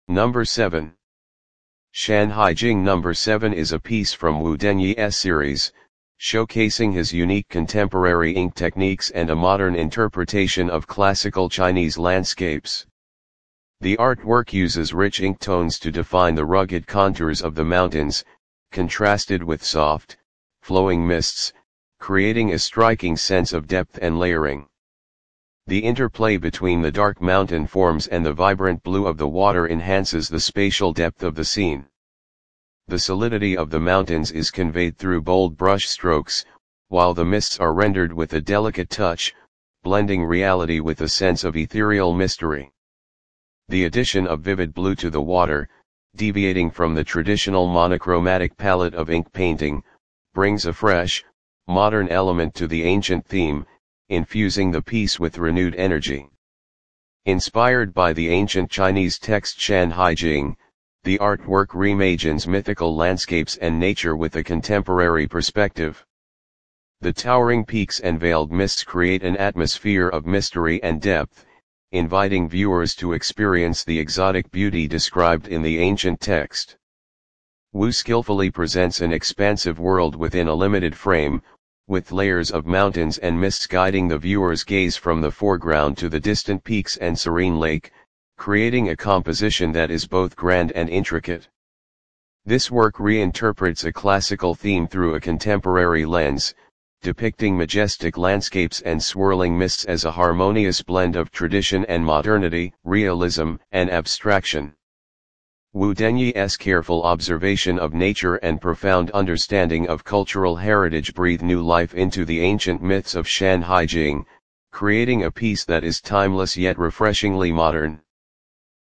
Number 7. Shan Haijing. Number 7 is a piece from Wu Denyi's series, showcasing his unique contemporary ink techniques and a modern interpretation of classical Chinese landscapes. The artwork uses rich ink tones to define the rugged contours of the mountains, contrasted with soft, flowing mists, creating a striking sense of depth and layering. The interplay between the dark mountain forms and the vibrant blue of the water enhances the spatial depth of the scene. The solidity of the mountains is conveyed through bold brush strokes, while the mists are rendered with a delicate touch, blending reality with a sense of ethereal mystery. The addition of vivid blue to the water, deviating from the traditional monochromatic palette of ink painting, brings a fresh, modern element to the ancient theme, infusing the piece with renewed energy. Inspired by the ancient Chinese text Shan Haijing, the artwork reimagines mythical landscapes and nature with a contemporary perspective. The towering peaks and veiled mists create an atmosphere of mystery and depth, inviting viewers to experience the exotic beauty described in the ancient text. Wu skillfully presents an expansive world within a limited frame, with layers of mountains and mists guiding the viewer's gaze from the foreground to the distant peaks and serene lake, creating a composition that is both grand and intricate. This work reinterprets a classical theme through a contemporary lens, depicting majestic landscapes and swirling mists as a harmonious blend of tradition and modernity, realism and abstraction. Wu Denyi's careful observation of nature and profound understanding of cultural heritage breathe new life into the ancient myths of Shan Haijing, creating a piece that is timeless yet refreshingly modern.